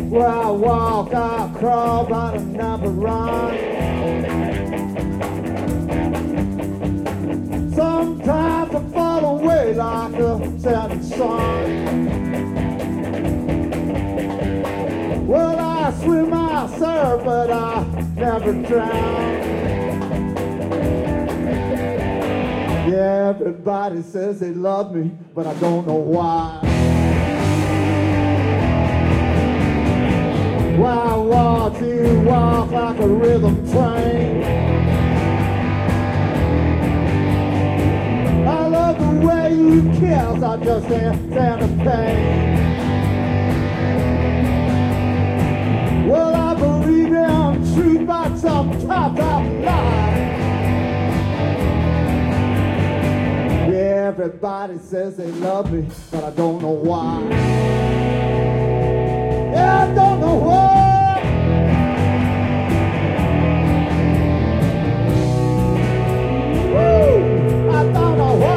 Where I walk, I crawl, but I never run. Sometimes I fall away like the setting sun. Well, I swim, I surf, but I never drown. Yeah, everybody says they love me, but I don't know why. When I watch you walk like a rhythm train, I love the way you kiss, I just can't stand the pain. Well, I believe in truth, but sometimes I lie. Yeah, everybody says they love me, but I don't know why. Yeah, I don't know why. Woo! I don't know why.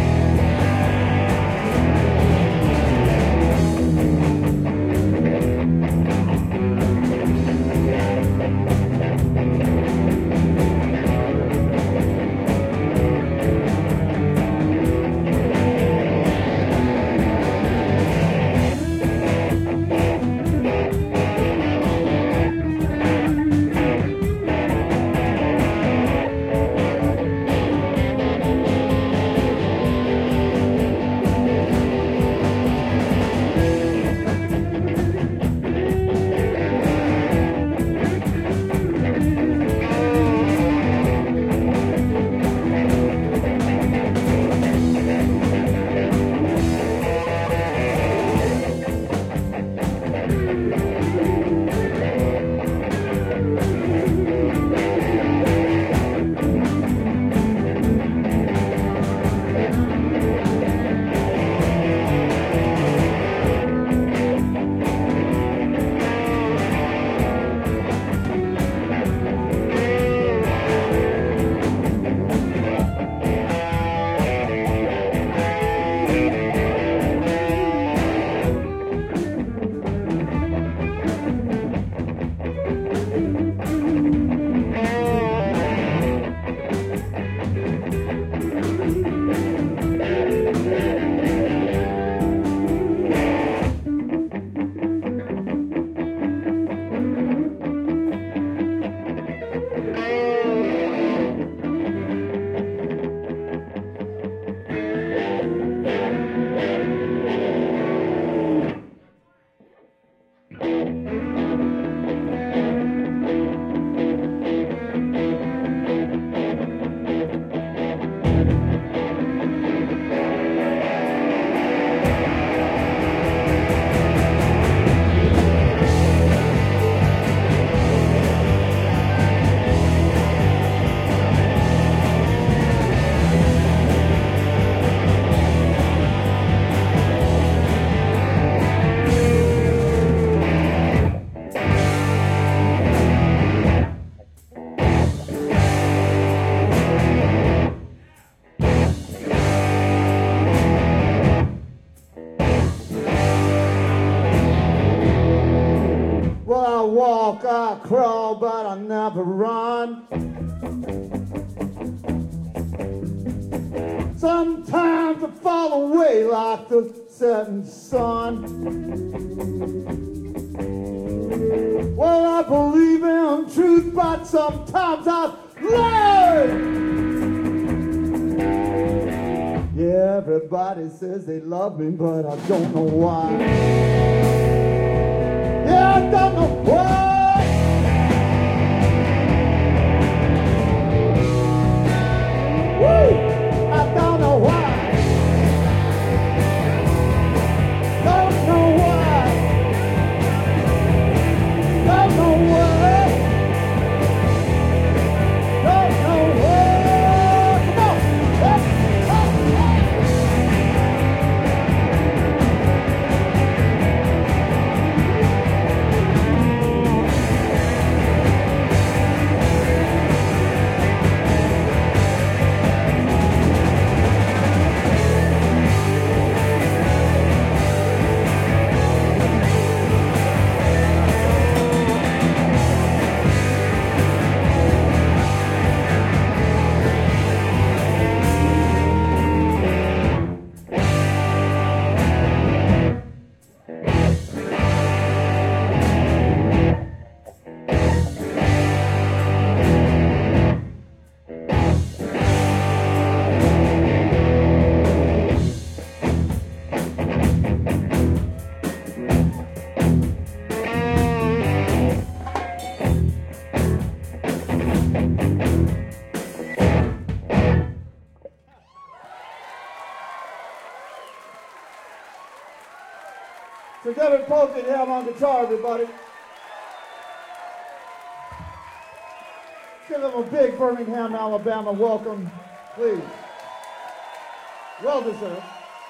I walk, I crawl, but I never run. Sometimes I fall away like the setting sun. Well, I believe in truth, but sometimes I lie. Yeah, everybody says they love me, but I don't know why. Yeah, I don't know why. Woo! I don't know why. Don't know why. Don't know why. Don't know why. Come on. Let's go. So David Polkingham on guitar, everybody. Give them a big Birmingham, Alabama welcome, please. Well deserved.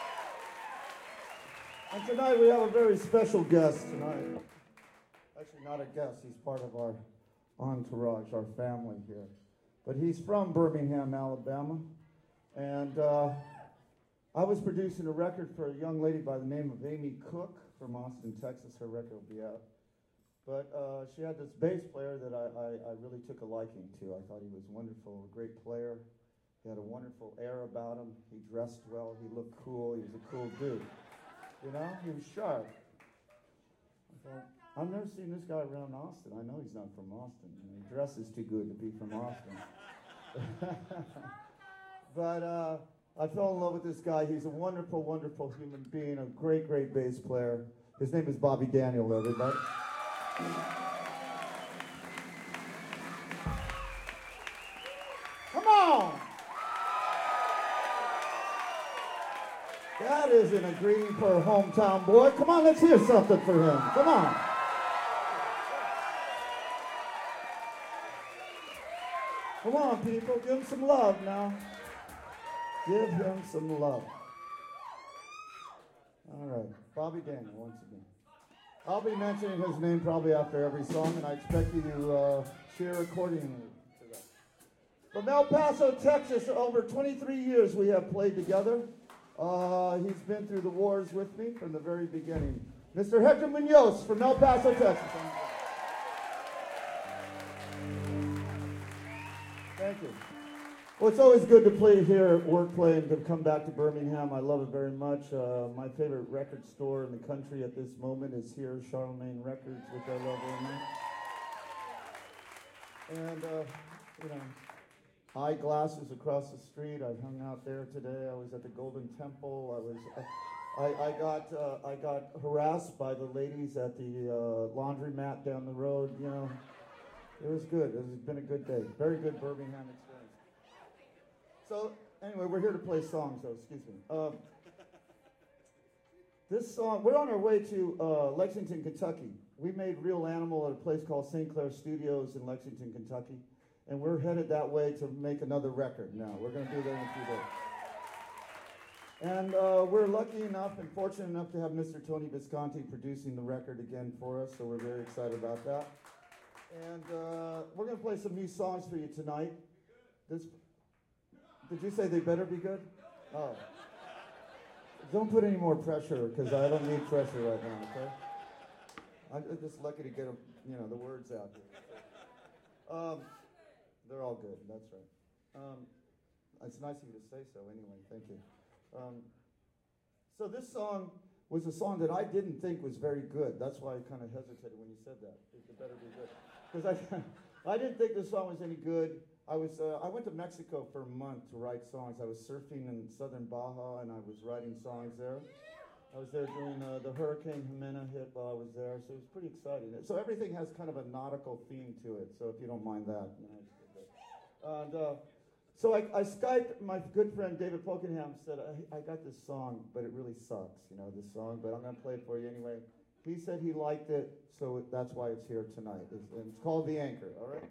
And tonight we have a very special guest tonight. Actually, not a guest. He's part of our entourage, our family here. But he's from Birmingham, Alabama. And I was producing a record for a young lady by the name of Amy Cook from Austin, Texas. Her record will be out. But she had this bass player that I really took a liking to. I thought he was wonderful, a great player. He had a wonderful air about him. He dressed well. He looked cool. He was a cool dude. You know, he was sharp. I thought, I've never seen this guy around Austin. I know he's not from Austin. He dresses too good to be from Austin. But I fell in love with this guy. He's a wonderful, wonderful human being, a great, great bass player. His name is Bobby Daniel, everybody. Come on! That isn't a greeting for a hometown boy. Come on, let's hear something for him. Come on. Come on, people. Give him some love now. Give him some love. All right. Bobby Daniel, once again. I'll be mentioning his name probably after every song, and I expect you to cheer accordingly to that. From El Paso, Texas, over 23 years we have played together. He's been through the wars with me from the very beginning. Mr. Hector Munoz from El Paso, Texas. Thank you. Well, it's always good to play here at Workplay and to come back to Birmingham. I love it very much. My favorite record store in the country at this moment is here, Charlemagne Records, which I love very much. And, you know, Eyeglasses across the street. I hung out there today. I was at the Golden Temple. I got harassed by the ladies at the laundromat down the road. You know, it was good. It has been a good day. Very good Birmingham experience. So anyway, we're here to play songs, though. Excuse me. This song, we're on our way to Lexington, Kentucky. We made Real Animal at a place called St. Clair Studios in Lexington, Kentucky. And we're headed that way to make another record now. We're going to do that in a few days. And we're lucky enough and fortunate enough to have Mr. Tony Visconti producing the record again for us, so we're very excited about that. And we're going to play some new songs for you tonight. Did you say they better be good? Oh. Don't put any more pressure, because I don't need pressure right now, okay? I'm just lucky to get the words out here. They're all good, that's right. It's nice of you to say so anyway, thank you. So this song was a song that I didn't think was very good. That's why I kind of hesitated when you said that. It better be good. Because I didn't think this song was any good. I went to Mexico for a month to write songs. I was surfing in southern Baja, and I was writing songs there. I was there during the Hurricane Jimena hit while I was there, so it was pretty exciting. So everything has kind of a nautical theme to it, so if you don't mind that. And so I Skyped my good friend David Polkingham, said, I got this song, but it really sucks, this song, but I'm going to play it for you anyway. He said he liked it, so that's why it's here tonight. And it's called The Anchor, all right?